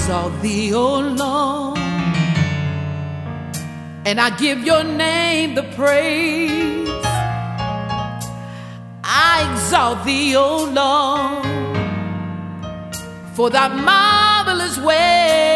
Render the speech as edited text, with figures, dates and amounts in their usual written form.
exalt thee, O Lord, and I give your name the praise. I exalt thee, O Lord, for thy marvelous way.